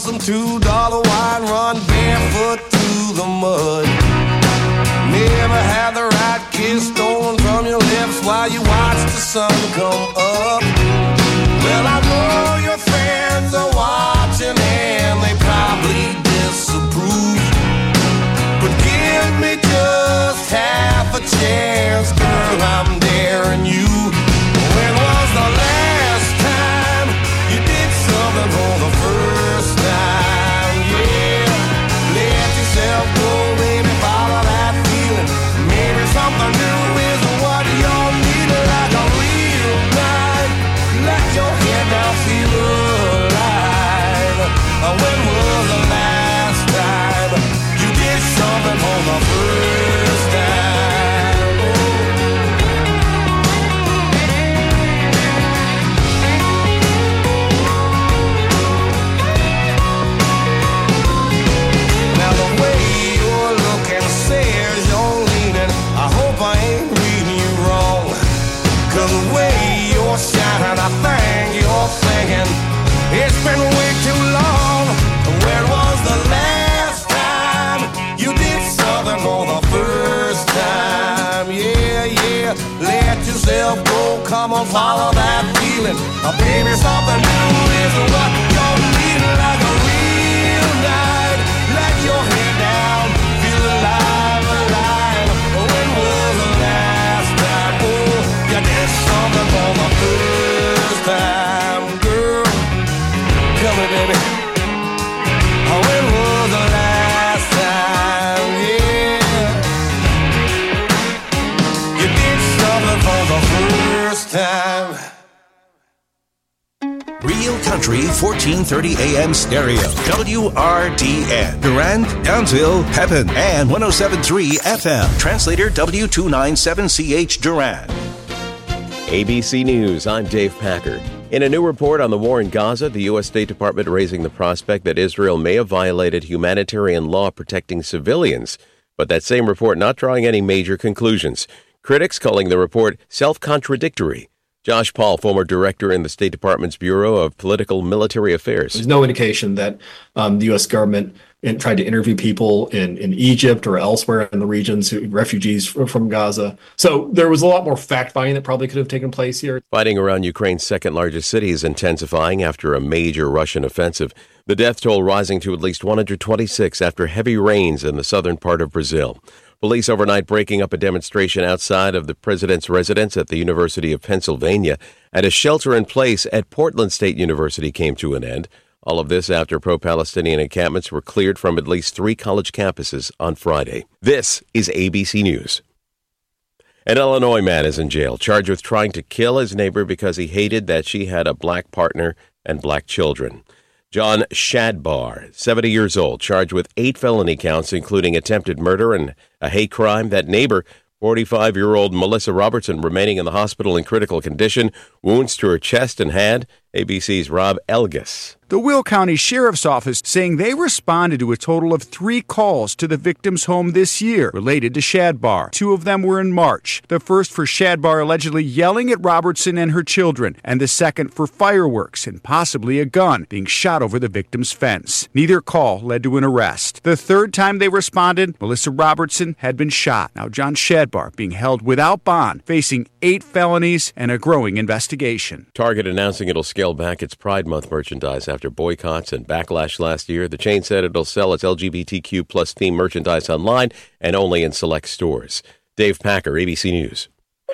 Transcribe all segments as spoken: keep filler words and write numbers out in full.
some two dollar wine, run barefoot through the mud. Never had the right kiss stolen from your lips while you watch the sun come up. Well, I know your friends are watching and they probably disapprove, but give me just half a chance, girl, I'm daring you. When was the last time you did something for the first time? Yeah, let yourself go, baby, follow that feeling. Maybe something new is what you'll need, like a real night. Let your head down, feel alive. When was the last time you did something for the first time? Now the way you're looking says you're leaning. I hope I ain't reading you wrong, 'cause the way you're shining, I think you're thinking it's been way too long. When was the last time you did something for the first time? Yeah, yeah, let yourself go, come on, follow that feeling. Uh, baby, something new is what you're needing, like a real night. Let your head down, feel alive, alive. When was the last time, oh, you did something for the first time, girl? Tell me, baby. When was the last time, yeah, you did something for the first time? Real Country fourteen thirty A M stereo. W R D N. Durand, Townsville, Pepin, and one oh seven point three F M. Translator W two ninety-seven C H Durand. A B C News, I'm Dave Packer. In a new report on the war in Gaza, the U S State Department raising the prospect that Israel may have violated humanitarian law protecting civilians, but that same report not drawing any major conclusions. Critics calling the report self-contradictory. Josh Paul, former director in the State Department's Bureau of Political Military Affairs. There's no indication that um, the U S government in, tried to interview people in, in Egypt or elsewhere in the regions, who, refugees from, from Gaza. So there was a lot more fact-finding that probably could have taken place here. Fighting around Ukraine's second-largest city is intensifying after a major Russian offensive. The death toll rising to at least one hundred twenty-six after heavy rains in the southern part of Brazil. Police overnight breaking up a demonstration outside of the president's residence at the University of Pennsylvania, and a shelter-in-place at Portland State University came to an end. All of this after pro-Palestinian encampments were cleared from at least three college campuses on Friday. This is A B C News. An Illinois man is in jail, charged with trying to kill his neighbor because he hated that she had a black partner and black children. John Shadbar, seventy years old, charged with eight felony counts, including attempted murder and a hate crime. That neighbor, forty-five-year-old Melissa Robertson, remaining in the hospital in critical condition, wounds to her chest and hand. A B C's Rob Elgas. The Will County Sheriff's Office saying they responded to a total of three calls to the victim's home this year related to Shadbar. Two of them were in March. The first for Shadbar allegedly yelling at Robertson and her children, and the second for fireworks and possibly a gun being shot over the victim's fence. Neither call led to an arrest. The third time they responded, Melissa Robertson had been shot. Now John Shadbar being held without bond, facing eight felonies and a growing investigation. Target announcing it'll scale back its Pride Month merchandise after boycotts and backlash last year. The chain said it'll sell its L G B T Q plus themed merchandise online and only in select stores. Dave Packer, A B C News.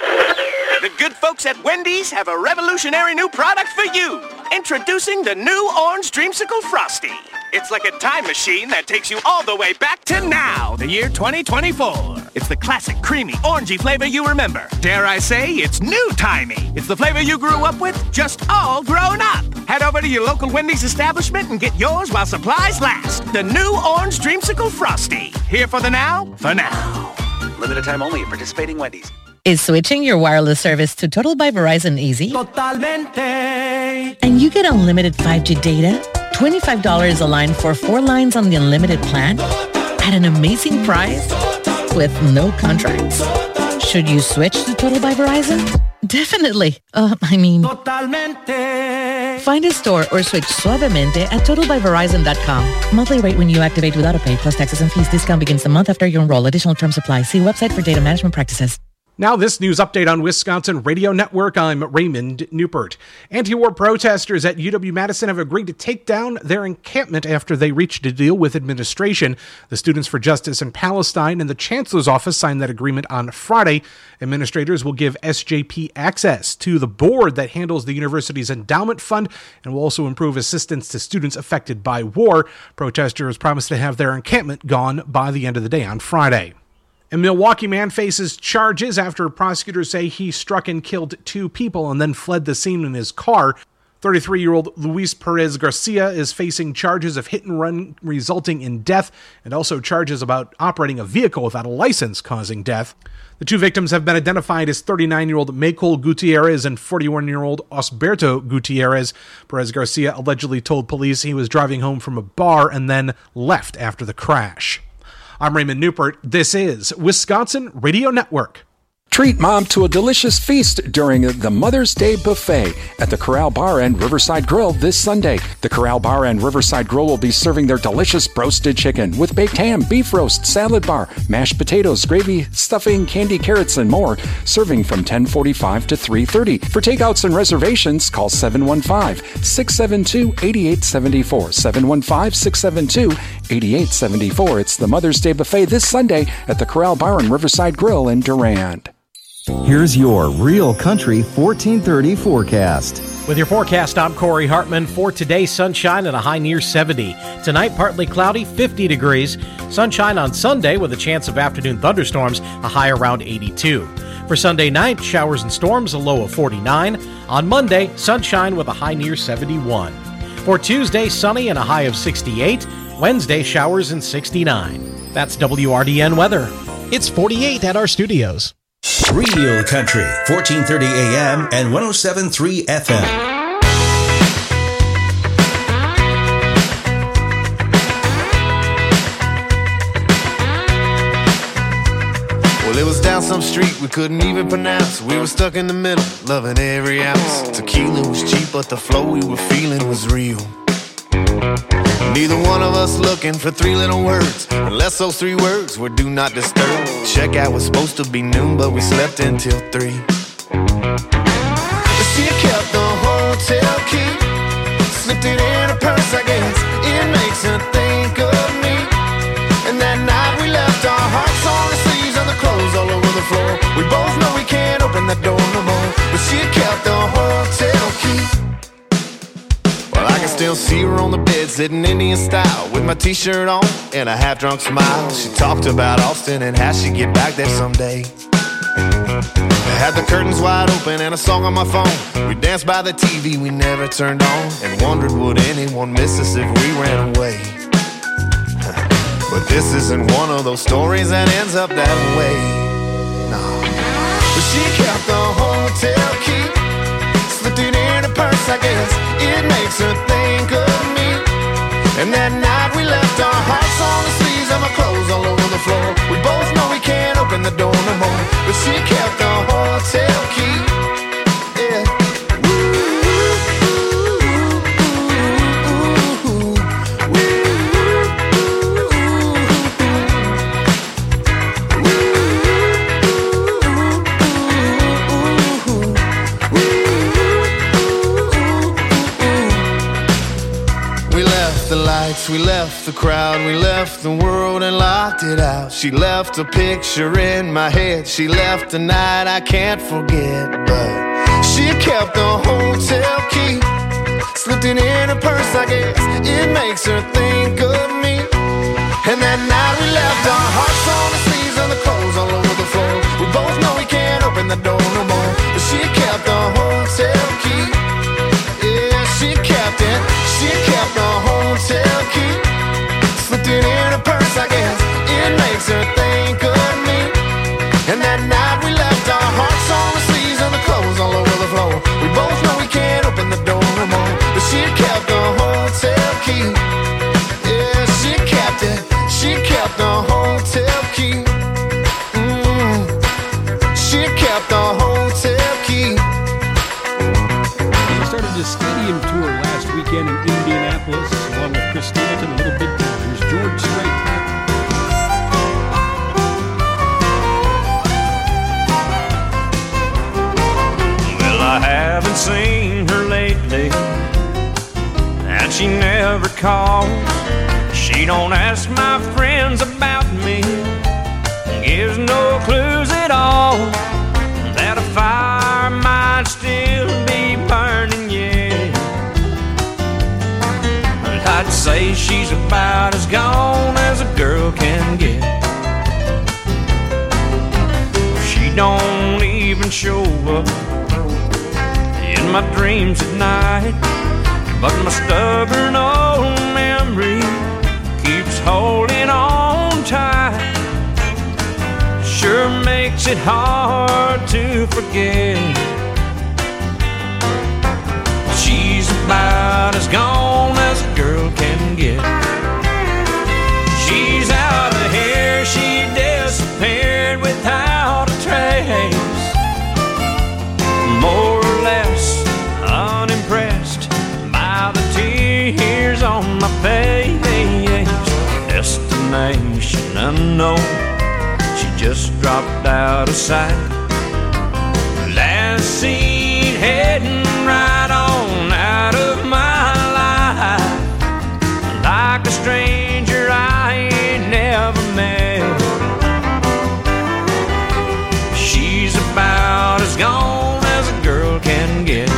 The good folks at Wendy's have a revolutionary new product for you. Introducing the new Orange Dreamsicle Frosty. It's like a time machine that takes you all the way back to now, the year twenty twenty-four. It's the classic, creamy, orangey flavor you remember. Dare I say, it's new-timey. It's the flavor you grew up with, just all grown up. Head over to your local Wendy's establishment and get yours while supplies last. The new Orange Dreamsicle Frosty. Here for the now, for now. Limited time only at participating Wendy's. Is switching your wireless service to Total by Verizon easy? Totalmente. And you get unlimited five G data, twenty-five dollars a line for four lines on the unlimited plan, at an amazing price, with no contracts. Should you switch to Total by Verizon? Definitely. Uh, I mean... Totalmente. Find a store or switch Suavemente at total by verizon dot com. Monthly rate when you activate with AutoPay plus taxes and fees. Discount begins the month after you enroll. Additional terms apply. See website for data management practices. Now this news update on Wisconsin Radio Network. I'm Raymond Newport. Anti-war protesters at U W-Madison have agreed to take down their encampment after they reached a deal with administration. The Students for Justice in Palestine and the Chancellor's Office signed that agreement on Friday. Administrators will give S J P access to the board that handles the university's endowment fund and will also improve assistance to students affected by war. Protesters promised to have their encampment gone by the end of the day on Friday. A Milwaukee man faces charges after prosecutors say he struck and killed two people and then fled the scene in his car. thirty-three-year-old Luis Perez Garcia is facing charges of hit and run resulting in death and also charges about operating a vehicle without a license causing death. The two victims have been identified as thirty-nine-year-old Maycol Gutierrez and forty-one-year-old Osberto Gutierrez. Perez Garcia allegedly told police he was driving home from a bar and then left after the crash. I'm Raymond Newport. This is Wisconsin Radio Network. Treat Mom to a delicious feast during the Mother's Day Buffet at the Corral Bar and Riverside Grill this Sunday. The Corral Bar and Riverside Grill will be serving their delicious broasted chicken with baked ham, beef roast, salad bar, mashed potatoes, gravy, stuffing, candy carrots, and more, serving from ten forty-five to three thirty. For takeouts and reservations, call seven one five, six seven two, eight eight seven four, seven one five, six seven two, eight eight seven four. It's the Mother's Day Buffet this Sunday at the Corral Bar and Riverside Grill in Durand. Here's your Real Country fourteen thirty forecast. With your forecast, I'm Corey Hartman. For today, sunshine and a high near seventy. Tonight, partly cloudy, fifty degrees. Sunshine on Sunday with a chance of afternoon thunderstorms, a high around eighty-two. For Sunday night, showers and storms, a low of forty-nine. On Monday, sunshine with a high near seventy-one. For Tuesday, sunny and a high of sixty-eight. Wednesday, showers and sixty-nine. That's W R D N weather. It's forty-eight at our studios. Real Country, fourteen thirty A M and one oh seven point three F M. Well, it was down some street we couldn't even pronounce. We were stuck in the middle, loving every ounce. Tequila was cheap, but the flow we were feeling was real. Neither one of us looking for three little words, unless those three words were do not disturb. Checkout was supposed to be noon, but we slept until three. She kept the hotel key, slipped it in her purse, I guess. It makes her think of me. And that night we left our hearts on the sleeves and the clothes all over the floor. We both know we can't open that door no more, but she kept the hotel key. Well, I can still see her on the bed, sitting Indian style, with my t-shirt on and a half-drunk smile. She talked about Austin and how she'd get back there someday. I had the curtains wide open and a song on my phone. We danced by the T V we never turned on, and wondered would anyone miss us if we ran away. But this isn't one of those stories that ends up that way. No. But she kept the hotel key, slipped it in her purse, I guess. It makes her think of me. And that night we left our hearts on the sleeves and my clothes all over the floor. We both know we can't open the door no more, but she kept the hotel key. Yeah. We left the crowd, we left the world and locked it out. She left a picture in my head, she left a night I can't forget. But she kept the hotel key, slipped it in her purse, I guess. It makes her think of me. And that night we left our hearts on the sleeves and the clothes all over the floor. We both know we can't open the door no more, but she kept the hotel key. Yeah, she kept it, she kept the hotel key, slipped it in her purse, I guess. It makes her think of me. And that night we left our hearts on the sleeves and the clothes all over the floor. We both know we can't open the door no more, but she kept the hotel key. Yeah, she kept it, she kept the hotel key. Mm, she kept the hotel key. We started a stadium tour weekend in Indianapolis, along with Chris Stapleton, Little Big Town. Here's George Strait. Well, I haven't seen her lately, and she never calls. She don't ask my friends about me, gives no clues at all that a fire might still be burning yet. But I'd say she's about as gone as a girl can get. She don't even show up in my dreams at night, but my stubborn old memory keeps holding on tight. Sure makes it hard to forget. She's about as gone as a girl can get. She's out of here, she disappeared without a trace. More or less unimpressed by the tears on my face. Destination unknown, just dropped out of sight. Last seen heading right on out of my life, like a stranger I ain't never met. She's about as gone as a girl can get.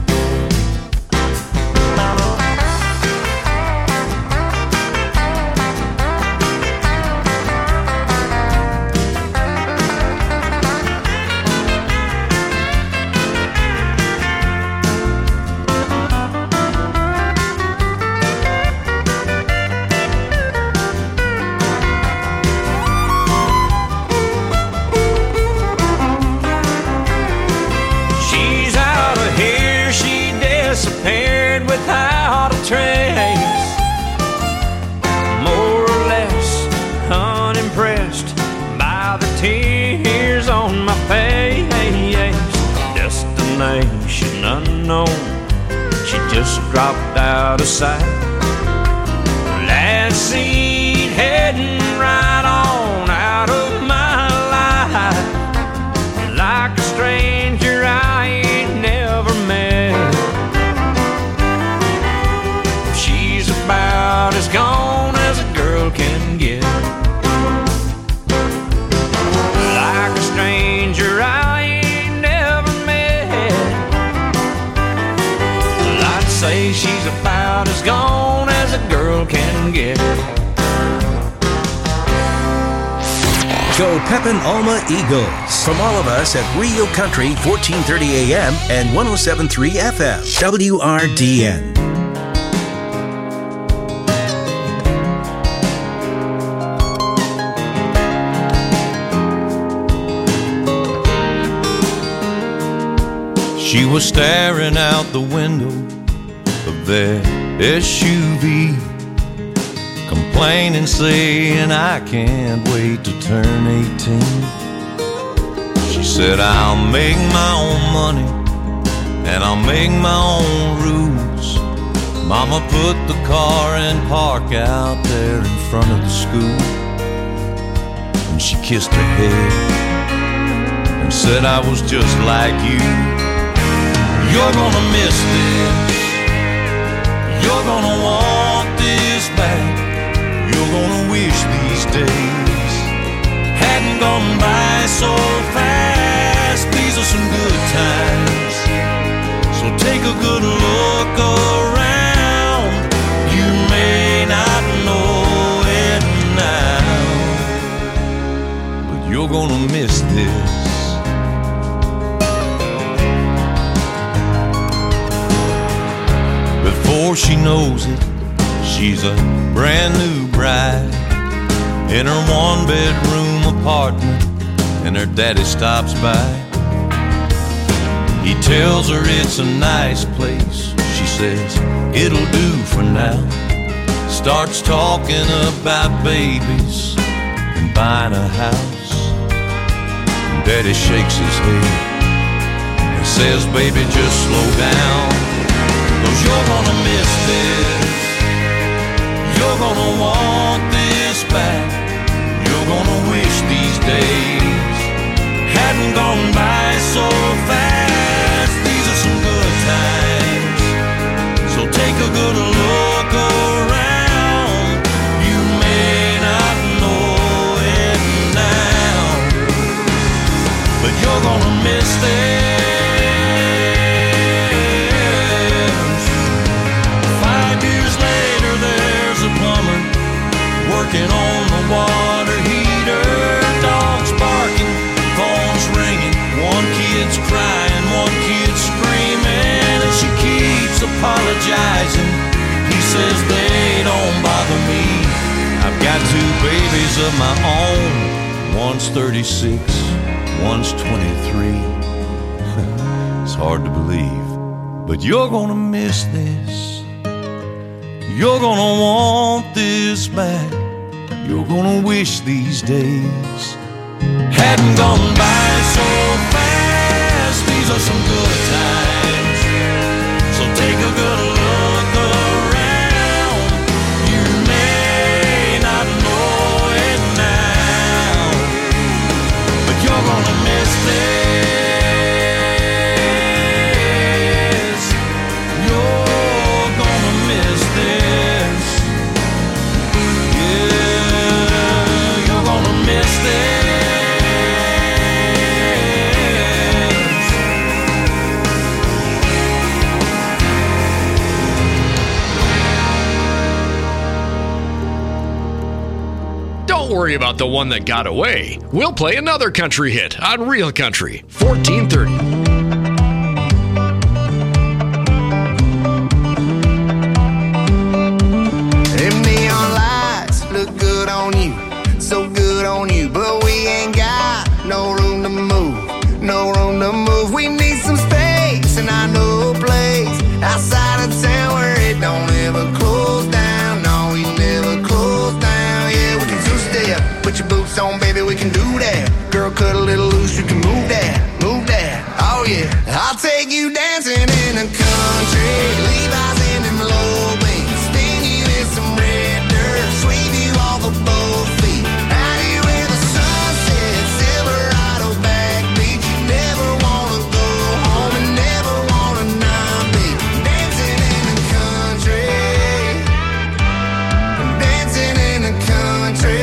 Disappeared without a trace. More or less unimpressed by the tears on my face. Destination unknown, she just dropped out of sight. Last seen heading right on out of my life, like a stranger I ain't never met. About as gone as a girl can get. Like a stranger I ain't never met. Well, I'd say she's about as gone as a girl can get. Go Pepin Alma Eagles. From all of us at Rio Country, fourteen thirty A M and one oh seven point three F M. W R D N. She was staring out the window of their S U V, complaining, saying, I can't wait to turn eighteen. She said, I'll make my own money and I'll make my own rules. Mama put the car in park out there in front of the school, and she kissed her head and said, I was just like you. You're gonna miss this, you're gonna want this back, you're gonna wish these days hadn't gone by so fast. These are some good times, so take a good look around. You may not know it now, but you're gonna miss this. Before she knows it, she's a brand new bride in her one-bedroom apartment, and her daddy stops by. He tells her it's a nice place. She says, it'll do for now. Starts talking about babies and buying a house. And daddy shakes his head and says, baby, just slow down. 'cause you're gonna miss this. You're gonna want this back. You're gonna wish these days hadn't gone by so fast. These are some good times, so take a good look around. You may not know it now, but you're gonna miss this. Five years later there's a plumber working on the water heater. Dogs barking, phones ringing, one kid's crying, one kid's screaming, and she keeps apologizing. He says they don't bother me. I've got two babies of my own. One's thirty-six, one's twenty-three. It's hard to believe, but you're gonna miss this. You're gonna want this back. You're gonna wish these days hadn't gone by so fast. These are some good times, so take a good look around. You may not know it now, but you're gonna miss this. You're gonna miss this. Yeah, you're gonna miss this. Don't worry about the one that got away. We'll play another country hit on Real Country, fourteen thirty. Them neon lights look good on you, so good on you, but we ain't got no room to move, no room to move. We need some space, and I know a place outside of town where it don't ever close down. No, we never close down. Yeah, we can two-step, put your boots on, baby, we can do that. Girl, cut a little loose, you can move that, move that. Oh yeah, I'll take you dancing in the country, Levi's in them low beams, spin you in some red dirt, sweep you off of both feet. Out here where the sun sets, Silverado back beach. You never wanna go home and never wanna not be dancing in the country, dancing in the country.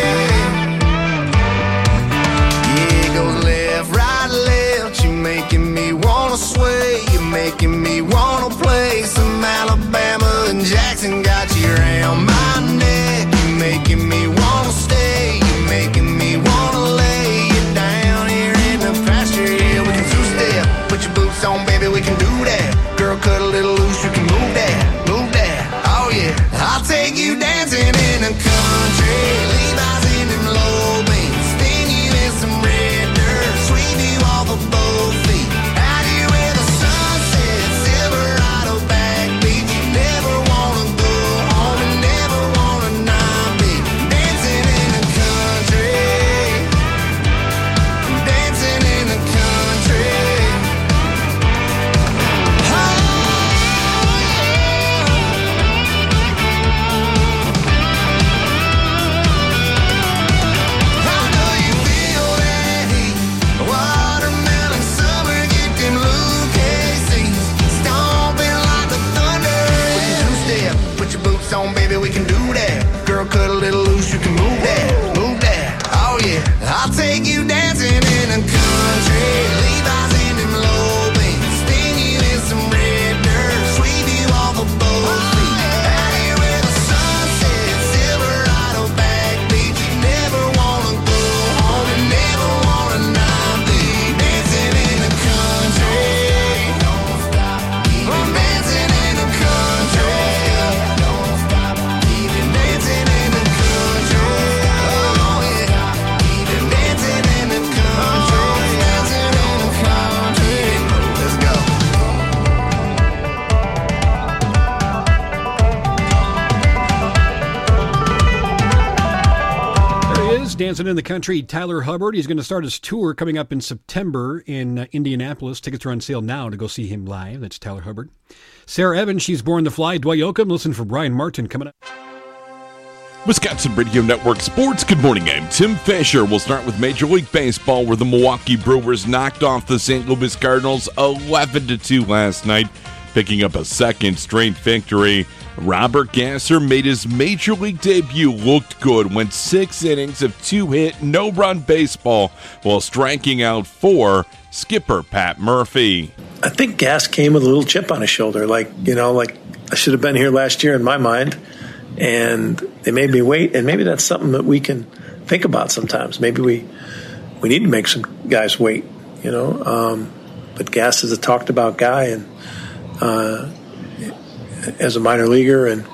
Yeah, it goes left, right, left. You're making me wanna sway. You're making me wanna play some Alabama and Jackson. Got you around my neck. You're making me wanna stay. You're making me wanna lay you down here in the pasture. Yeah, we can two-step, put your boots on, baby, we can do that. Girl, cut a little loose, you can move that, move that. Oh yeah, I'll take you dancing in the country, Levi's in them low beams, spin you in some red dirt, sweep you off of both feet. Out here where the sun sets, Silverado back beach. You never wanna go home and never wanna not be dancing in the country, dancing in the country. Oh yeah. I know you feel that heat, watermelon summer, get them Lucasies, stomping like the thunder. We can two-step, put your boots on, baby, we can do that. Girl, cut a little loose, you can move that, move that. Oh yeah, I'll take you dancing in the country, Levi's in them low beams, spin you in some red dirt, sweep you off of both feet. Out here where the sun sets, Silverado back beach. You never wanna go home and never wanna not be dancing in the country. Don't stop, keep it dancing in the country. Don't stop, keep it dancing in the country. Oh yeah, keep it dancing in the country, dancing in the country. Let's go. There he is, dancing in the country, Tyler Hubbard. He's going to start his tour coming up in September in uh, Indianapolis. Tickets are on sale now to go see him live. That's Tyler Hubbard. Sarah Evans, she's born to fly. Dwight Yoakam, listen for Brian Martin coming up. Wisconsin Radio Network Sports. Good morning. I'm Tim Fisher. We'll start with Major League Baseball, where the Milwaukee Brewers knocked off the Saint Louis Cardinals eleven to two last night, picking up a second straight victory. Robert Gasser made his Major League debut, looked good, went six innings of two-hit, no-run baseball while striking out four. Skipper Pat Murphy. I think Gas came with a little chip on his shoulder, like, you know, like I should have been here last year in my mind. And they made me wait, and maybe that's something that we can think about sometimes. Maybe we we need to make some guys wait, you know. Um, but Gas is a talked about guy, and uh, as a minor leaguer, and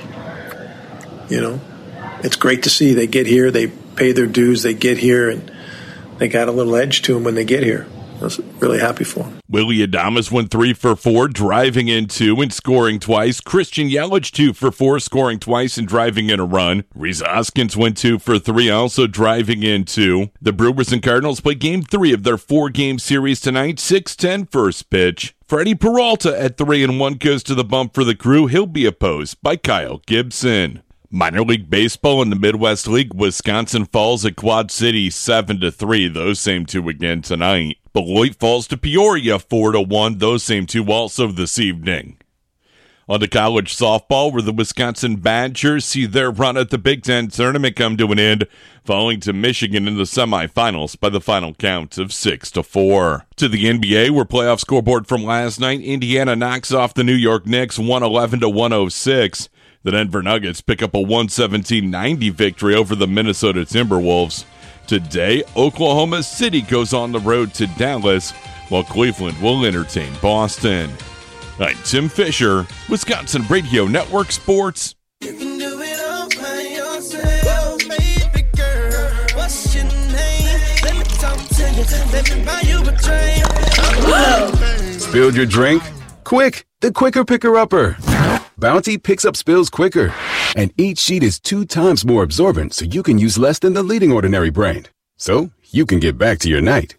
you know, it's great to see they get here, they pay their dues, they get here, and they got a little edge to them when they get here. I was really happy for him. Willie Adames went three for four, driving in two and scoring twice. Christian Yelich two for four, scoring twice and driving in a run. Rhys Hoskins went two for three, also driving in two. The Brewers and Cardinals play game three of their four-game series tonight, six ten first pitch. Freddie Peralta at three and one goes to the bump for the Crew. He'll be opposed by Kyle Gibson. Minor League Baseball in the Midwest League, Wisconsin falls at Quad City seven to three. Those same two again tonight. Beloit falls to Peoria four to one. Those same two also this evening. On to college softball, where the Wisconsin Badgers see their run at the Big Ten tournament come to an end, falling to Michigan in the semifinals by the final count of six to four. To the N B A, where playoff scoreboard from last night, Indiana knocks off the New York Knicks one eleven to one oh six. The Denver Nuggets pick up a one seventeen ninety victory over the Minnesota Timberwolves. Today, Oklahoma City goes on the road to Dallas, while Cleveland will entertain Boston. I'm Tim Fisher, Wisconsin Radio Network Sports. You can do it all by yourself, baby girl. What's your name? Let me talk to you. Let me buy you a drink. Spilled your drink? Quick, the quicker picker-upper. Bounty picks up spills quicker, and each sheet is two times more absorbent, so you can use less than the leading ordinary brand. So you can get back to your night.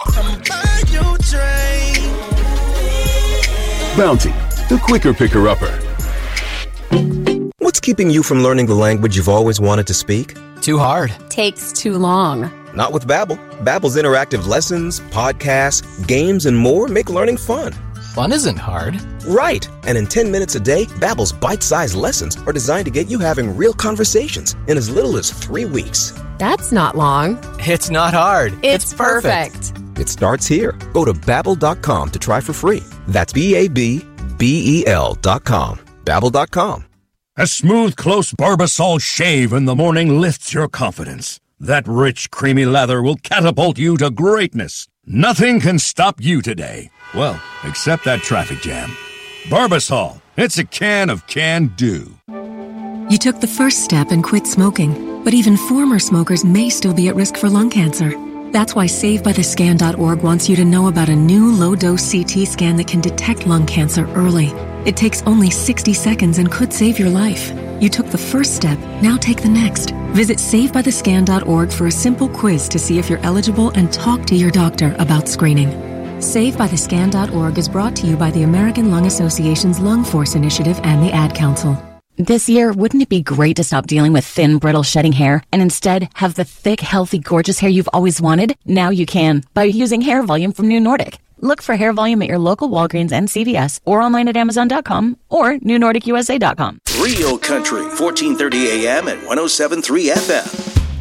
Bounty, the quicker picker-upper. What's keeping you from learning the language you've always wanted to speak? Too hard. Takes too long. Not with Babbel. Babbel's interactive lessons, podcasts, games, and more make learning fun. Fun isn't hard. Right. And in ten minutes a day, Babbel's bite-sized lessons are designed to get you having real conversations in as little as three weeks. That's not long. It's not hard. It's, it's perfect. perfect. It starts here. Go to Babbel dot com to try for free. That's B A B B E L dot com. Babbel dot com. A smooth, close Barbasol shave in the morning lifts your confidence. That rich, creamy lather will catapult you to greatness. Nothing can stop you today. Well, except that traffic jam. Barbasol. It's a can of can-do. You took the first step and quit smoking, but even former smokers may still be at risk for lung cancer. That's why Save By The Scan dot org wants you to know about a new low-dose C T scan that can detect lung cancer early. It takes only sixty seconds and could save your life. You took the first step, now take the next. Visit Save By The Scan dot org for a simple quiz to see if you're eligible and talk to your doctor about screening. Save By The Scan dot org is brought to you by the American Lung Association's Lung Force Initiative and the Ad Council. This year, wouldn't it be great to stop dealing with thin, brittle, shedding hair and instead have the thick, healthy, gorgeous hair you've always wanted? Now you can by using Hair Volume from New Nordic. Look for Hair Volume at your local Walgreens and C V S or online at amazon dot com or new nordic u s a dot com. Real Country, fourteen thirty A M and one oh seven point three F M.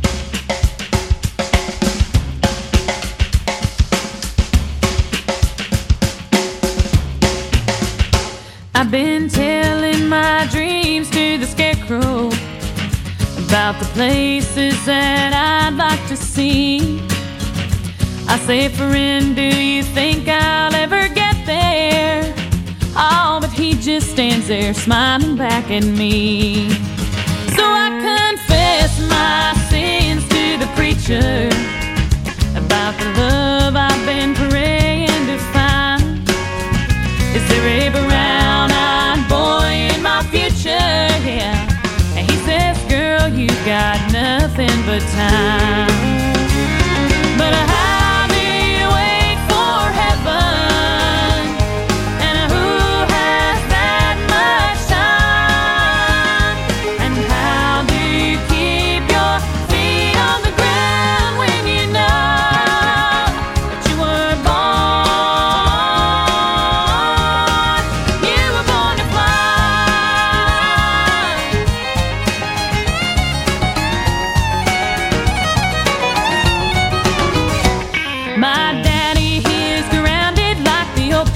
I've been telling my dreams to the scarecrow about the places that I'd like to see. I say, friend, do you think I'll ever get there? Oh, but he just stands there smiling back at me. So I confess my sins to the preacher about the love I've been praying to find. Is there a brown-eyed boy in my future? Yeah. And he says, girl, you got nothing but time. But how do you wait for heaven? And who has that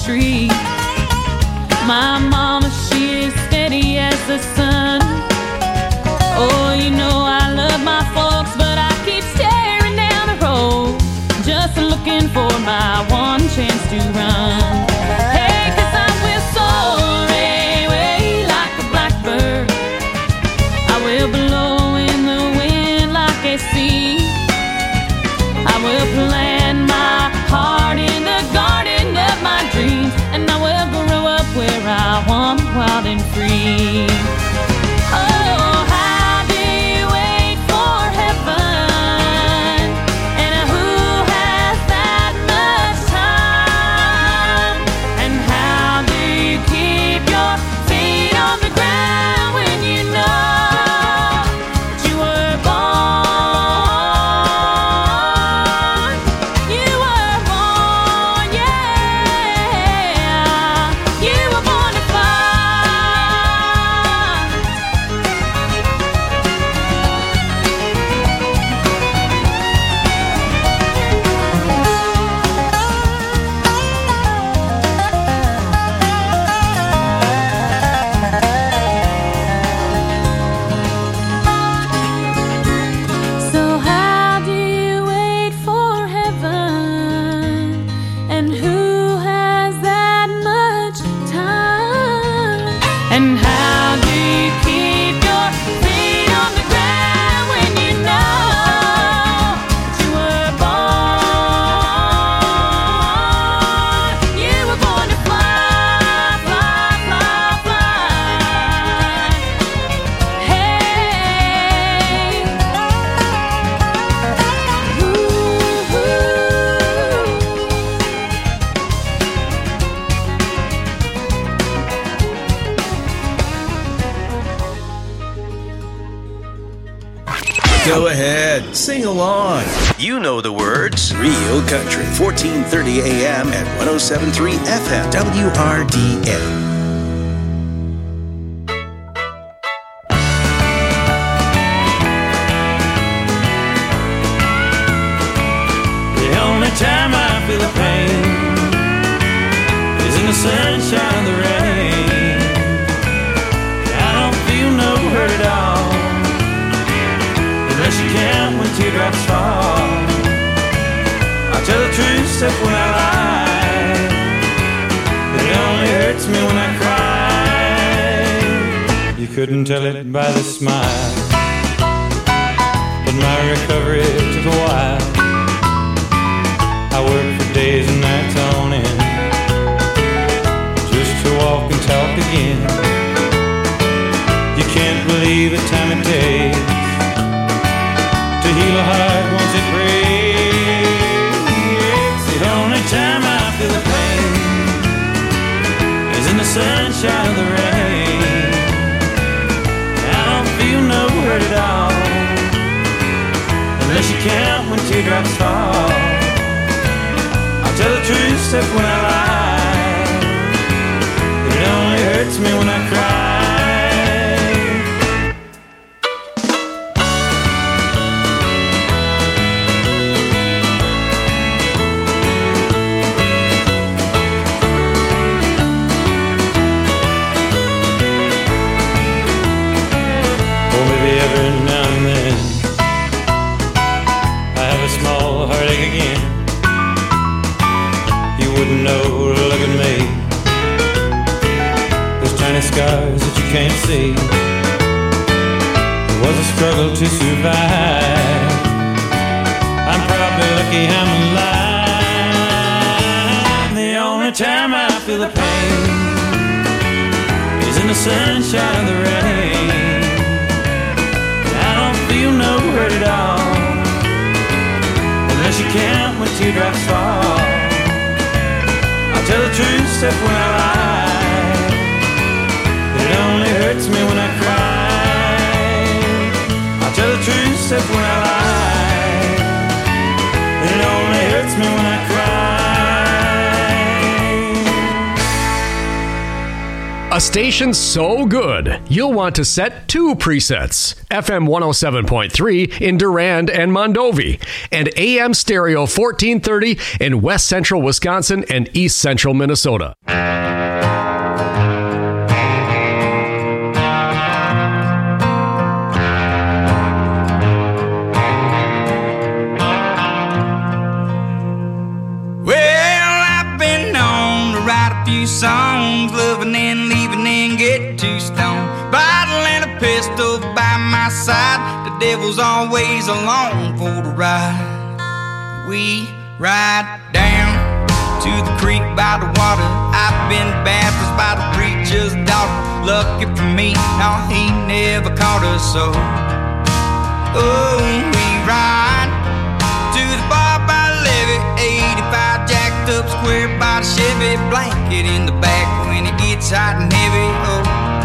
tree. My mama, she is steady as the sun. Oh, you know I love my folks, but I keep staring down the road, just looking for my one chance to run. Hey, 'cause I will soar away like a blackbird. I will blow in the wind like a sea. I will plant my heart in the garden of my dreams, and I will grow up where I want, wild and free. Oh, how do you wait for heaven? And who has that much time? And how do you keep your feet on the ground when you know that you were born? You were born, yeah. You were born to fly. So how do you wait for heaven? And who has that much time? And how do you keep your feet on the ground when you know that you were born? You were born to fly, fly, fly, fly. Hey. Go ahead, sing along. You know the words. Real Country, fourteen thirty A M at one oh seven point three F M, W R D N. The only time I feel the pain is in the sunshine of the rain. I don't feel no hurt at all, unless you count when teardrops fall. I tell the truth except when I lie, but it only hurts me when I cry. You couldn't tell it by the smile, but my recovery took a while. I worked for days and nights on end, just to walk and talk again. You can't believe the time it takes to heal a heart once it breaks. The only time I feel the pain is in the sunshine of the rain. I don't feel no hurt at all, unless you count when teardrops fall. I'll tell the truth except when I lie, but it only hurts me when I cry. Or maybe every now and then I have a small heartache again. You wouldn't know to look at me, those tiny scars that you can't see. It was a struggle to survive. I'm probably lucky I'm alive. The only time I feel the pain is in the sunshine of the rain. I don't feel no hurt at all, unless you count when teardrops fall. I'll tell the truth except when I lie, but it only hurts me when I cry. I'll tell the truth except when I lie, but it only hurts me when I cry. A station so good, you'll want to set two presets. F M one oh seven point three in Durand and Mondovi, and A M Stereo fourteen thirty in West Central Wisconsin and East Central Minnesota. Songs, loving and leaving and get too stoned. Bottle and a pistol by my side. The devil's always along for the ride. We ride down to the creek by the water. I've been baptized by the preacher's daughter. Lucky for me, no, he never caught us so. Oh, we ride to the bar by the levee, eighty-five jacked up square by the Chevy, blanket in the back when it gets hot and heavy. Oh,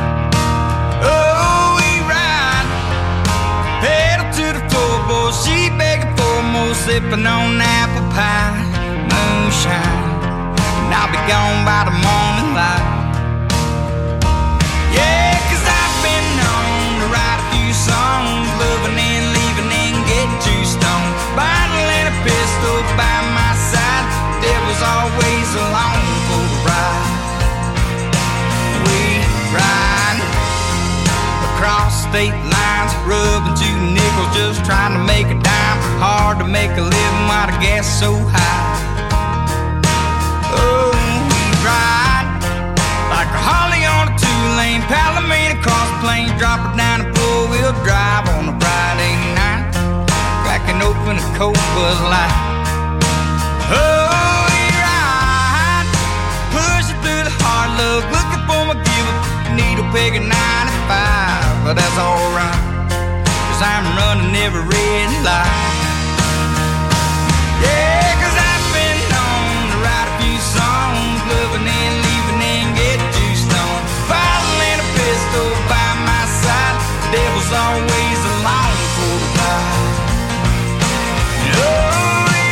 oh, we ride pedal to the floorboard, she begging for more, sipping on apple pie, moonshine, and I'll be gone by the morning light. Yeah, 'cause I've been known to write a few songs, loving and leaving and get too stoned. Bottle and a pistol by my side, devil's always along for the ride. We ride across state lines, rubbing two nickels, just trying to make a dime. Hard to make a living while the gas is so high. Oh, we ride like a Harley on a two-lane Palomino across the plains, drop it down and four-wheel drive on a Friday night, cracking open a cold Bud Light. Oh, we ride, pushing through the hard luck, looking for my give-up, needle peg at ninety-five, but that's alright, 'cause I'm running every red light. Yeah, 'cause I've been known to write a few songs, loving and leaving and get too stoned. Bottle and a pistol by my side, the devil's always along for the ride. Oh,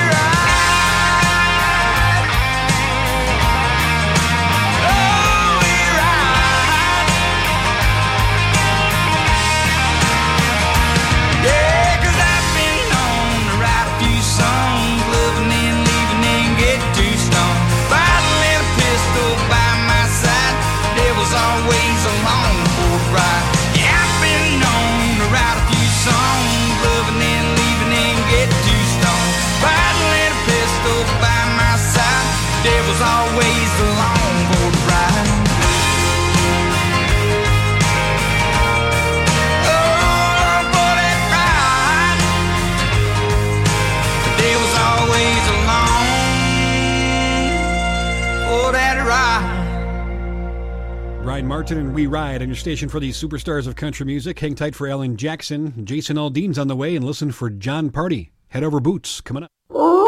always along for the ride. Yeah, I've been known to write a few songs, loving and leaving and get too stoned. Bottle and a pistol by my side, devil's always along for the ride. Oh, for that ride, the devil's always along for that ride. Brian Martin and We Ride on your station for the superstars of country music. Hang tight for Alan Jackson. Jason Aldean's on the way, and listen for John Party. Head Over Boots coming up.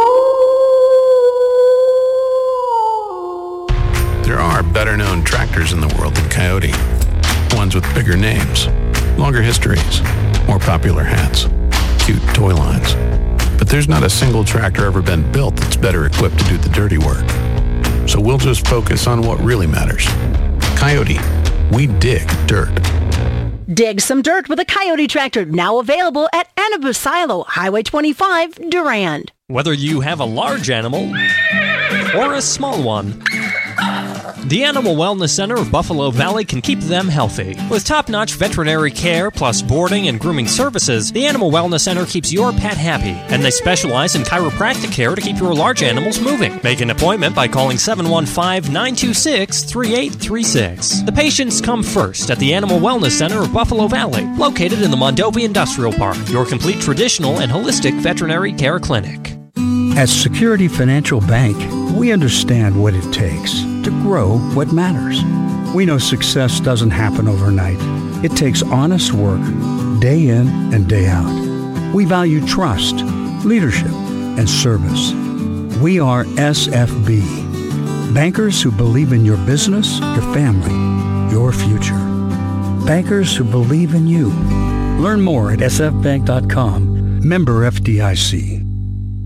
There are better-known tractors in the world than Coyote. Ones with bigger names, longer histories, more popular hats, cute toy lines. But there's not a single tractor ever been built that's better equipped to do the dirty work. So we'll just focus on what really matters. Coyote, we dig dirt. Dig some dirt with a Coyote tractor, now available at Anabasilo, Highway twenty-five, Durand. Whether you have a large animal or a small one, the Animal Wellness Center of Buffalo Valley can keep them healthy. With top-notch veterinary care plus boarding and grooming services, the Animal Wellness Center keeps your pet happy, and they specialize in chiropractic care to keep your large animals moving. Make an appointment by calling seven one five, nine two six, three eight three six. The patients come first at the Animal Wellness Center of Buffalo Valley, located in the Mondovi Industrial Park, your complete traditional and holistic veterinary care clinic. At Security Financial Bank, we understand what it takes to grow what matters. We know success doesn't happen overnight. It takes honest work, day in and day out. We value trust, leadership, and service. We are S F B, bankers who believe in your business, your family, your future. Bankers who believe in you. Learn more at s f bank dot com. Member F D I C.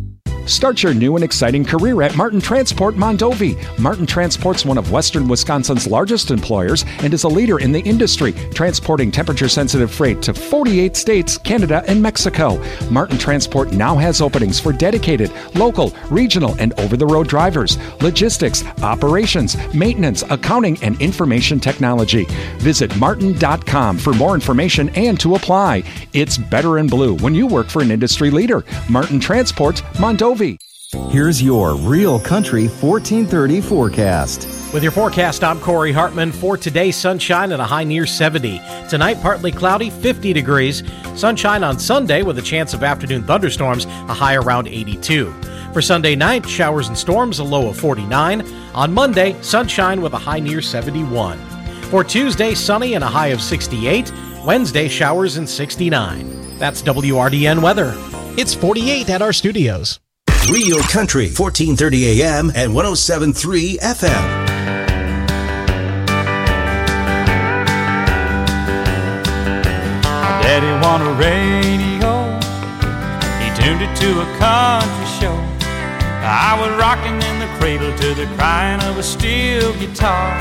Start your new and exciting career at Martin Transport Mondovi. Martin Transport's one of Western Wisconsin's largest employers and is a leader in the industry, transporting temperature-sensitive freight to forty-eight states, Canada, and Mexico. Martin Transport now has openings for dedicated, local, regional, and over-the-road drivers, logistics, operations, maintenance, accounting, and information technology. Visit martin dot com for more information and to apply. It's better in blue when you work for an industry leader. Martin Transport Mondovi. Here's your Real Country fourteen thirty forecast. With your forecast, I'm Corey Hartman. For today, sunshine and a high near seventy. Tonight, partly cloudy, fifty degrees. Sunshine on Sunday with a chance of afternoon thunderstorms, a high around eighty-two. For Sunday night, showers and storms, a low of forty-nine. On Monday, sunshine with a high near seventy-one. For Tuesday, sunny and a high of sixty-eight. Wednesday, showers and sixty-nine. That's W R D N weather. It's forty-eight at our studios. Real Country, fourteen thirty A M and one oh seven point three F M. Daddy won a radio. He tuned it to a country show. I was rocking in the cradle to the crying of a steel guitar.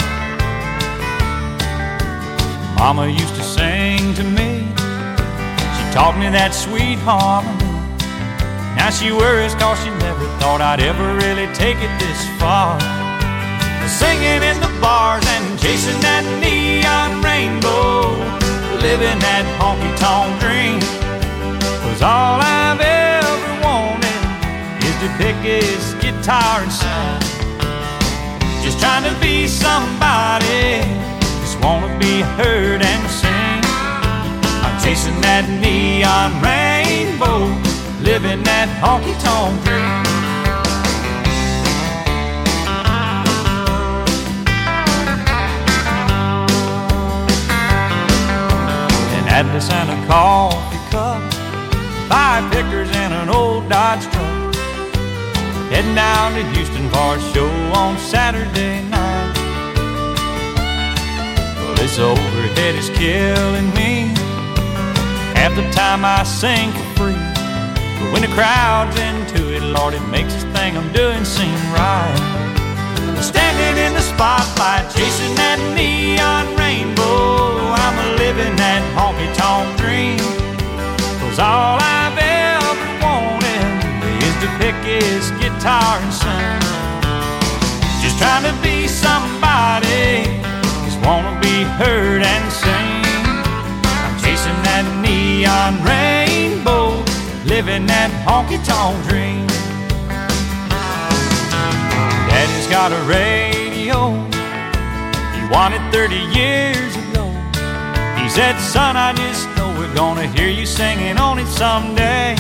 Mama used to sing to me. She taught me that sweet harmony. Now she worries cause she never thought I'd ever really take it this far. Singing in the bars and chasing that neon rainbow, living that honky-tonk dream. Cause all I've ever wanted is to pick his guitar and sing. Just trying to be somebody, just wanna be heard and sing. I'm chasing that neon rainbow, living that honky-tonk dream. An Atlas and a coffee cup, five pickers and an old Dodge truck, heading down to Houston for a show on Saturday night. Well, this overhead is killing me. Half the time I sing for free, but when the crowd's into it, Lord, it makes this thing I'm doing seem right. Standing in the spotlight, chasing that neon rainbow, I'm a living that honky-tonk dream. Cause all I've ever wanted is to pick his guitar and sing. Just trying to be somebody, just wanna be heard and sing. I'm chasing that neon rainbow, living that honky-tonk dream. Daddy's got a radio, he won it thirty years ago. He said, son, I just know we're gonna hear you singing on it someday.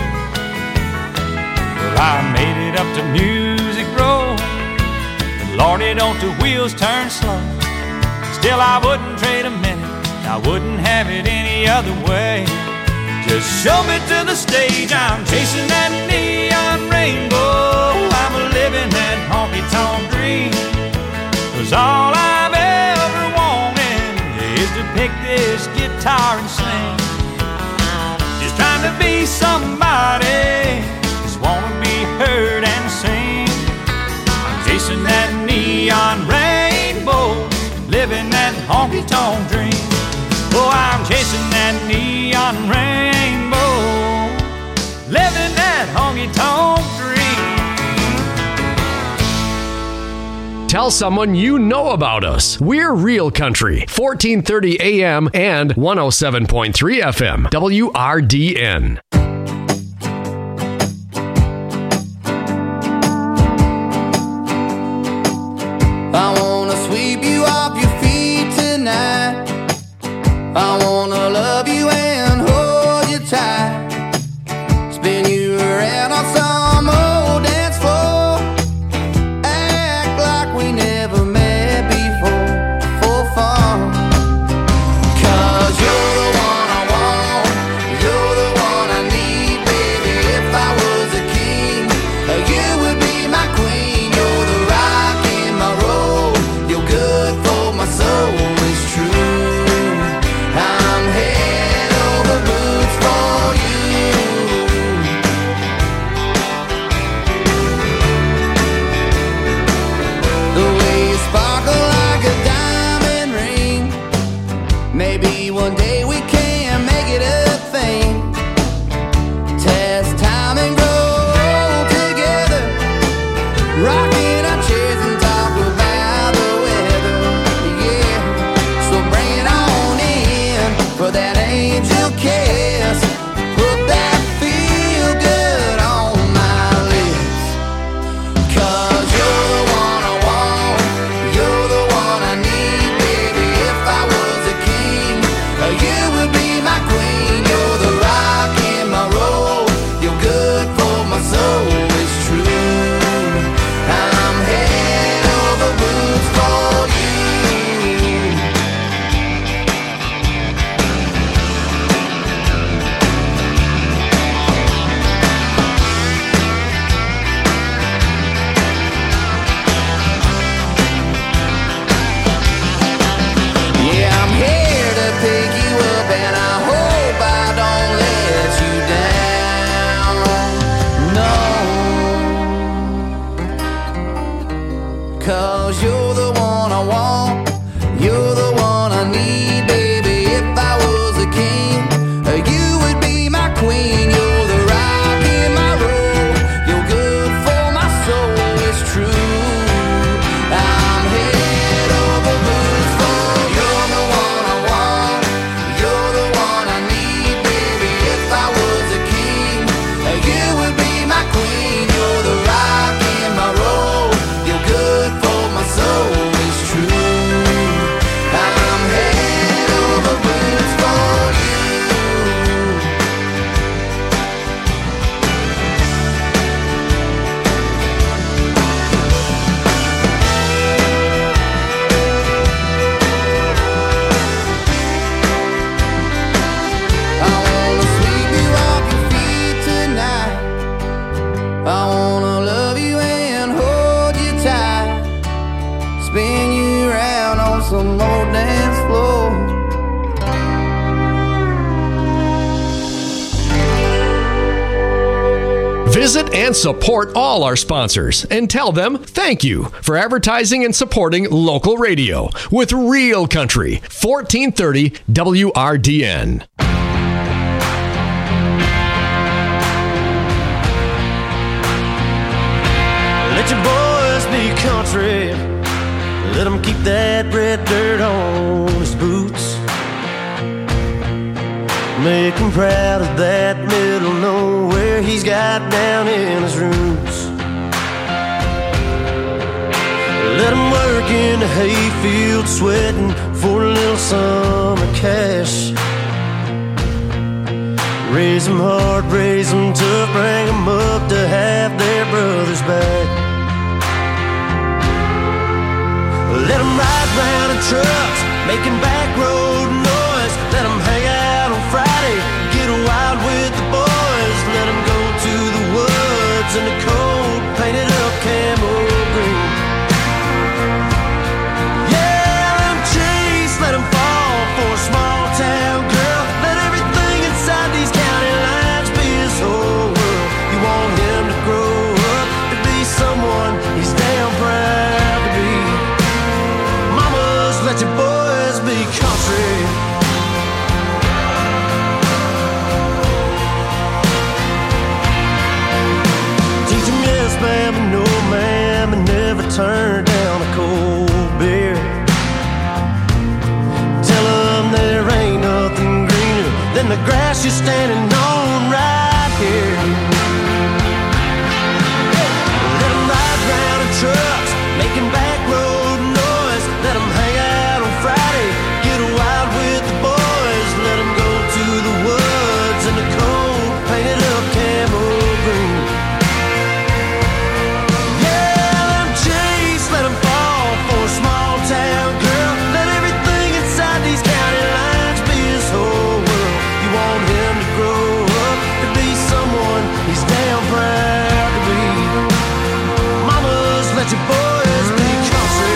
Well, I made it up to Music Row, but Lordy, don't the wheels turn slow. Still, I wouldn't trade a minute, I wouldn't have it any other way. Just show me to the stage, I'm chasing that neon rainbow, I'm a living that honky-tonk dream. Cause all I've ever wanted is to pick this guitar and sing. Just trying to be somebody, just wanna be heard and sing. I'm chasing that neon rainbow, living that honky-tonk dream. Oh, I'm chasing that neon rainbow, living that honky-tonk dream. Tell someone you know about us. We're Real Country, fourteen thirty A M and one oh seven point three F M, W R D N. I wanna sweep you off your feet tonight. I wanna love you and hold you tight. Spin you around on some old dance floor. Act like we never met before, for fun. Cause you're the one I want, you're the one I need, baby. If I was a king, you would be my queen. You're the rock in my road, you're good for my soul, it's true. I'm head over boots for you. Visit and support all our sponsors and tell them thank you for advertising and supporting local radio with Real Country, fourteen thirty W R D N. Let your boys be country. Let them keep that red dirt on his boots. Make him proud of that middle nowhere he's got down in his roots. Let him work in the hayfield sweating for a little summer cash. Raise them hard, raise them tough, bring them up to have their brothers back. Let them ride round in trucks, making back road noise. Let them hang out on Friday, get wild with the boys. Let them go to the woods in the cold, painted up camo green. Yeah, let them chase, let them fall for a small town girl. Let everything inside these county lines be his whole world. You want him to grow up to be someone he's damn proud to be. Let your boys be country. Teach them yes, ma'am, and no, ma'am, and never turn down a cold beer. Tell them there ain't nothing greener than the grass you're standing on right here. Let them ride round in trucks, making back road noise. Let them hang out on Friday, get wild with the boys. Let them go to the woods in the cold, painted up camo green. Yeah, let them chase, let them fall for a small town girl. Let everything inside these county lines be his whole world. You want him to grow up to be someone he's damn proud to be. Mamas, let your boys be country.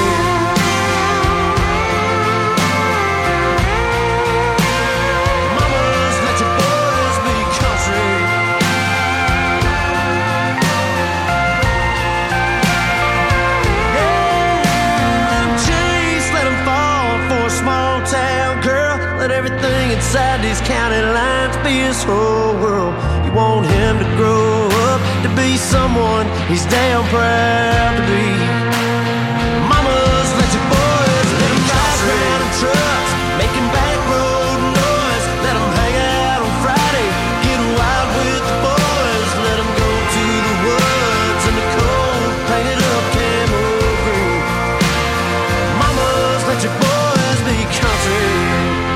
Everything inside these county lines be his whole world. You want him to grow up to be someone he's damn proud to be. Mamas, let your boys let him ride around in trucks, making back road noise. Let him hang out on Friday, get wild with the boys. Let him go to the woods in the cold, painted up camo green. Mamas, let your boys be country.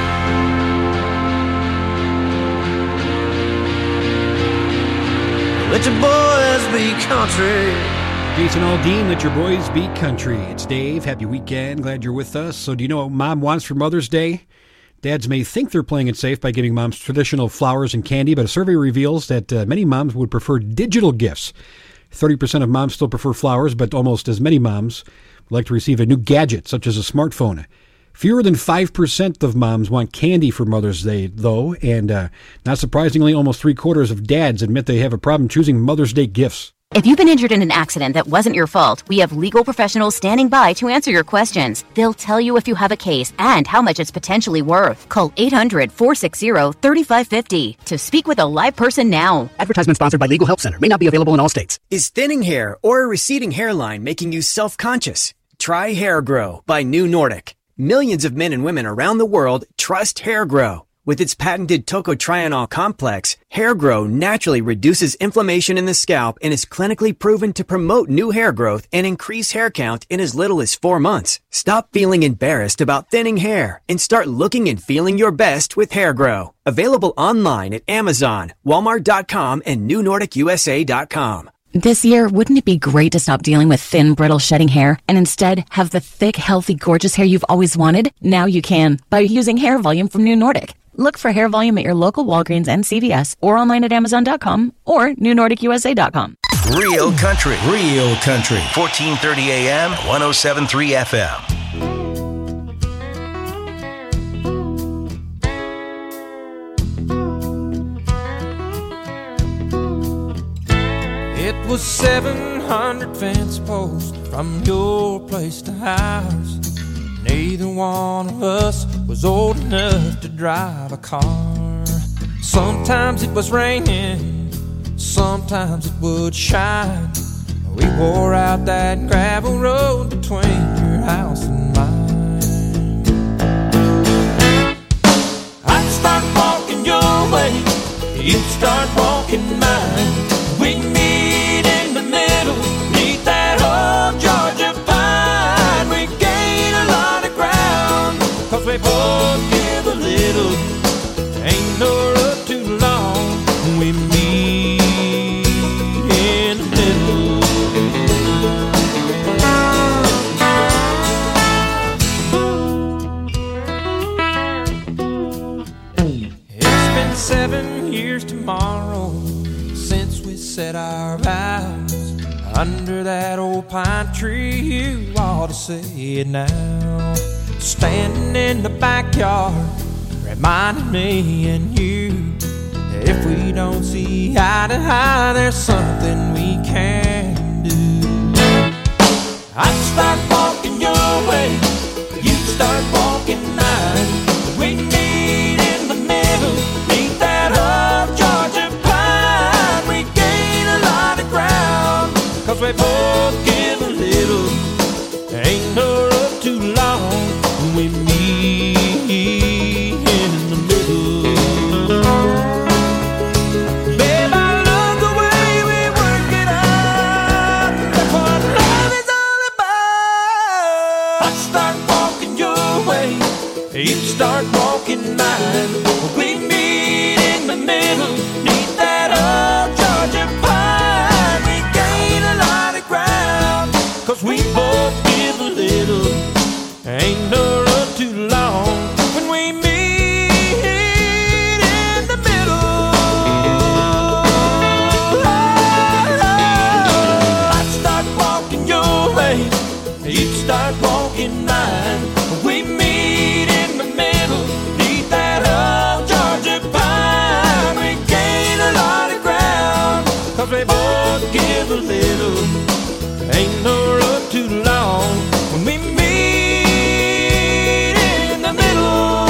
Let your boys be country. Jason Aldean, let your boys be country. It's Dave. Happy weekend. Glad you're with us. So do you know what Mom wants for Mother's Day? Dads may think they're playing it safe by giving moms traditional flowers and candy, but a survey reveals that uh, many moms would prefer digital gifts. thirty percent of moms still prefer flowers, but almost as many moms would like to receive a new gadget, such as a smartphone. Fewer than five percent of moms want candy for Mother's Day, though, and uh, not surprisingly, almost three-quarters of dads admit they have a problem choosing Mother's Day gifts. If you've been injured in an accident that wasn't your fault, we have legal professionals standing by to answer your questions. They'll tell you if you have a case and how much it's potentially worth. Call eight hundred, four six zero, three five five zero to speak with a live person now. Advertisement sponsored by Legal Help Center. May not be available in all states. Is thinning hair or a receding hairline making you self-conscious? Try Hair Grow by New Nordic. Millions of men and women around the world trust Hair Grow. With its patented tocotrienol complex, Hair Grow naturally reduces inflammation in the scalp and is clinically proven to promote new hair growth and increase hair count in as little as four months. Stop feeling embarrassed about thinning hair and start looking and feeling your best with Hair Grow. Available online at Amazon, Walmart dot com, and New Nordic U S A dot com. This year, wouldn't it be great to stop dealing with thin, brittle, shedding hair and instead have the thick, healthy, gorgeous hair you've always wanted? Now you can by using Hair Volume from New Nordic. Look for Hair Volume at your local Walgreens and C V S or online at Amazon dot com or New Nordic U S A dot com. Real country, real country. fourteen thirty A M, one oh seven point three F M. It was seven hundred fence posts from your place to ours. Neither one of us was old enough to drive a car. Sometimes it was raining, sometimes it would shine. We wore out that gravel road between your house and mine. I'd start walking your way, you'd start walking mine. We'd meet in the middle, neath that old Georgia pine. We'd gain a lot of ground, cause we both give a little. Ain't no road too long when we meet in the middle. It's been seven years tomorrow since we said our vows under that old pine tree. You ought to say it now. Standing in the backyard, reminding me and you that if we don't see eye to eye, there's something we can do. I'd start walking your way, you'd start walking mine. We meet in the middle, meet that old Georgia pine. We gain a lot of ground, cause we both give a little. Ain't no road too long when we meet in the middle. Babe, I love the way we work it out. That's what love is all about. I start walking your way, you start walking mine. We meet in the middle, neath that old Georgia pine. We gain a lot of ground, cause we both give a little. Ain't no road too long when we meet in the middle. I'd start walking your way, you'd start walking mine. We meet in the middle, neath that old Georgia pine. We gain a lot of ground, cause we both give a little. Ain't no road too long when we meet in the middle.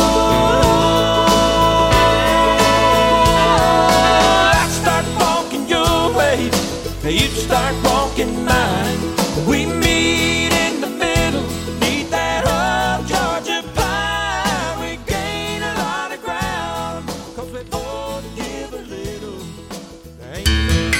I'd start walking your way, you'd start walking mine. We meet in the middle, neath that old Georgia pine. We gain a lot of ground, cause we both give a little. Ain't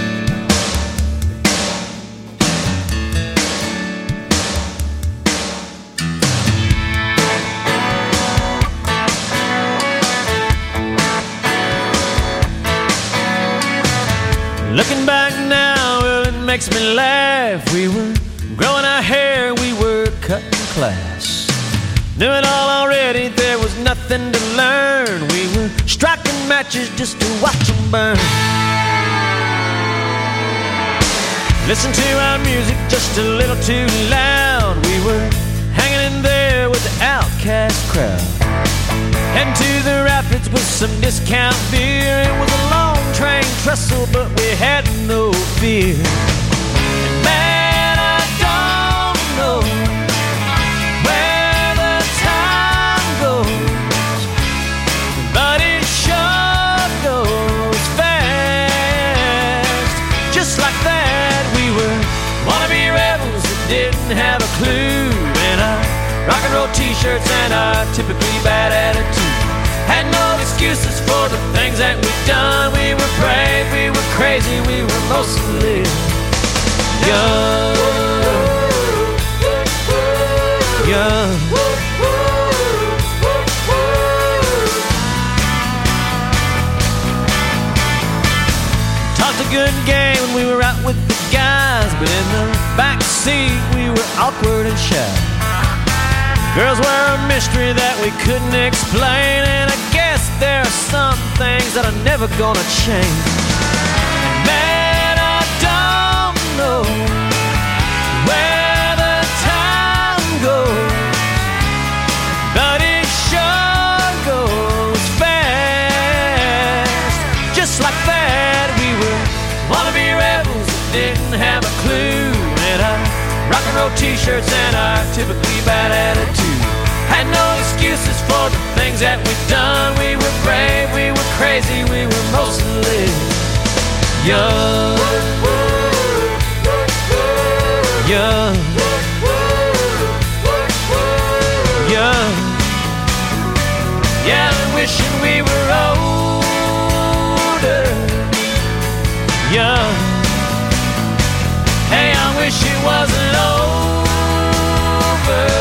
looking back now, well, it makes me laugh. We were growing our hair, we were cutting class. Knew it all already, there was nothing to learn. We were striking matches just to watch them burn. Listen to our music just a little too loud. We were hanging in there with the outcast crowd. Heading to the rapids with some discount beer. It was a long train trestle, but we had no fear. And man, I don't know where the time goes, but it sure goes fast. Just like that, we were wannabe rebels that didn't have a clue. And our rock and roll t-shirts and our typically bad attitude had no excuses for the things that we've done. We were brave, we were crazy, we were mostly young. Young. Talked a good game when we were out with the guys, but in the back seat we were awkward and shy. Girls were a mystery that we couldn't explain, and I guess there are some things that are never gonna change. And man, I don't know where the time goes, but it sure goes fast. Just like that, we were wannabe rebels, and roll t-shirts and our typically bad attitude. Had no excuses for the things that we've done. We were brave, we were crazy, we were mostly young. Young. Young. Yeah, wishing we were older. Young. Hey, I wish it wasn't over.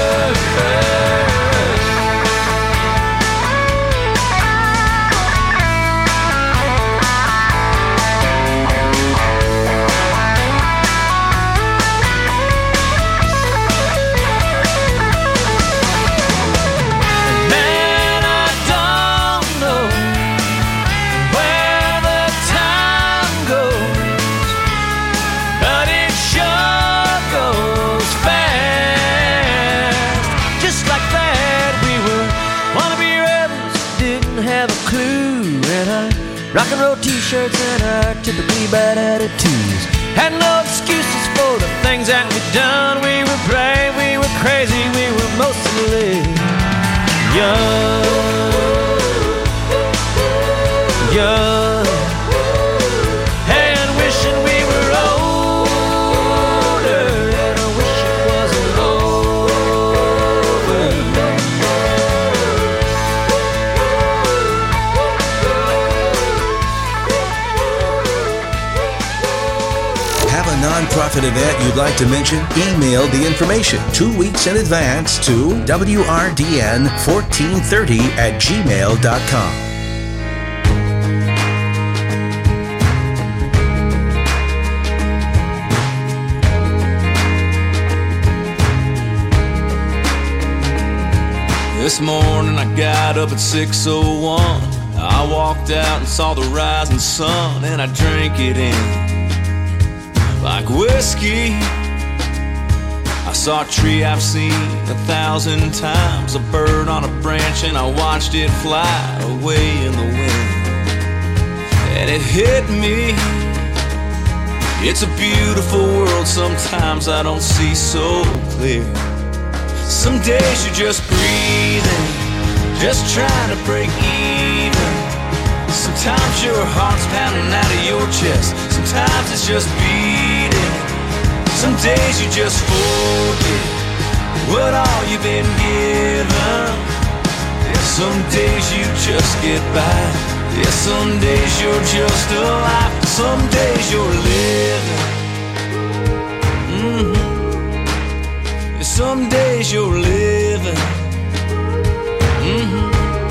Rock and roll t-shirts and our typically bad attitudes. Had no excuses for the things that we'd done. We were brave, we were crazy, we were mostly young. Young. Hey, and wishing we were older, and I wish it wasn't over. Nonprofit event you'd like to mention? Email the information two weeks in advance to W R D N fourteen thirty at gmail dot com. This morning I got up at six oh one. I walked out and saw the rising sun, and I drank it in like whiskey. I saw a tree I've seen a thousand times, a bird on a branch, and I watched it fly away in the wind. And it hit me, it's a beautiful world, sometimes I don't see so clear. Some days you're just breathing, just trying to break even. Sometimes your heart's pounding out of your chest, sometimes it's just beating. Some days you just forget what all you've been given. Yeah, some days you just get by. Yeah, some days you're just alive. Some days you're living. Mm-hmm. Yeah, some days you're living. Mm-hmm.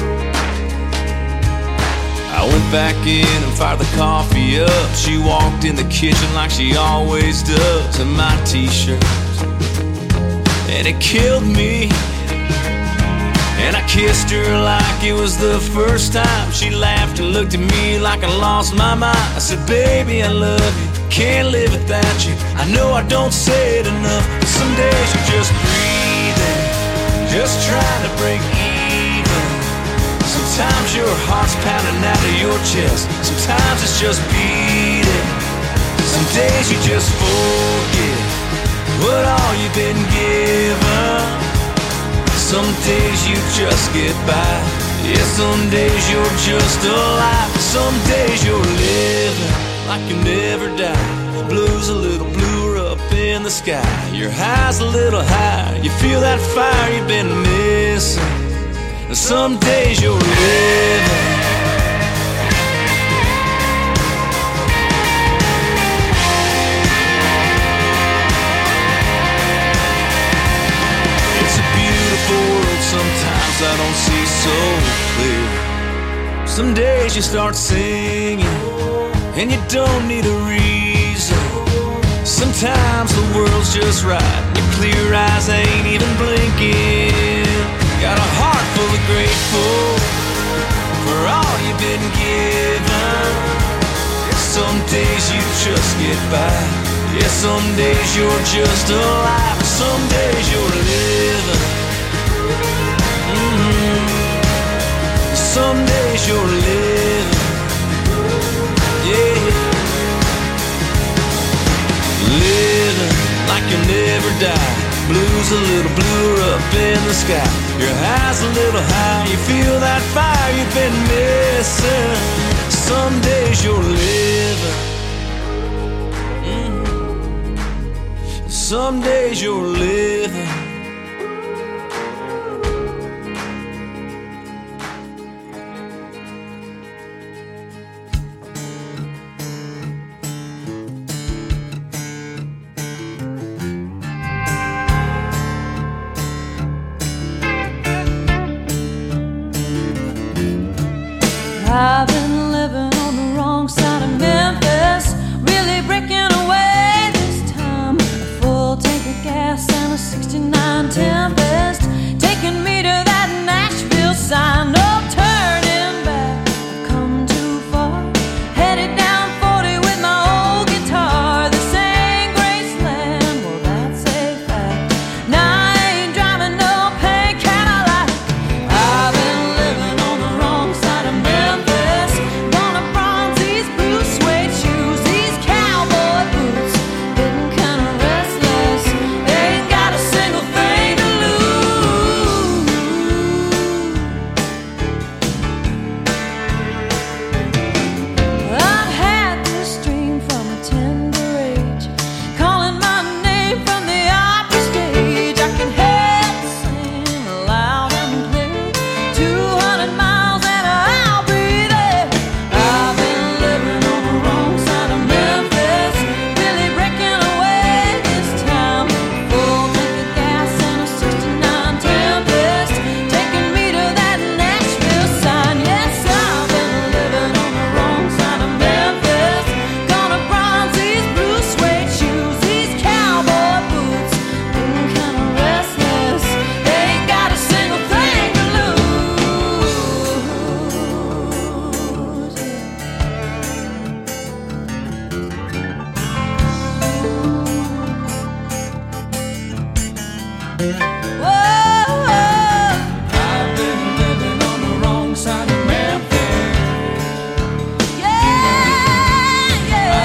I went back in and fired the coffee up. She walked in the kitchen like she always does, in my t-shirt, and it killed me. And I kissed her like it was the first time. She laughed and looked at me like I lost my mind. I said, baby, I love you, can't live without you. I know I don't say it enough, but some days you're just breathing, just trying to break even. Sometimes your heart's pounding out of your chest, sometimes it's just beating. Some days you just forget what all you've been given. Some days you just get by. Yeah, some days you're just alive. Some days you're living like you never die. Blue's a little bluer up in the sky. Your high's a little higher. You feel that fire you've been missing. Some days you're living. It's a beautiful world, sometimes I don't see so clear. Some days you start singing and you don't need a reason. Sometimes the world's just right and your clear eyes ain't even blinking. Got a heart full of grateful for all you've been given. Some days you just get by. Yeah, some days you're just alive. Some days you're living. Mm-hmm. Some days you're living. Yeah. Living like you never die. Blue's a little bluer up in the sky. Your high's a little high, you feel that fire you've been missing. Some days you're living, mm-hmm. Some days you're living.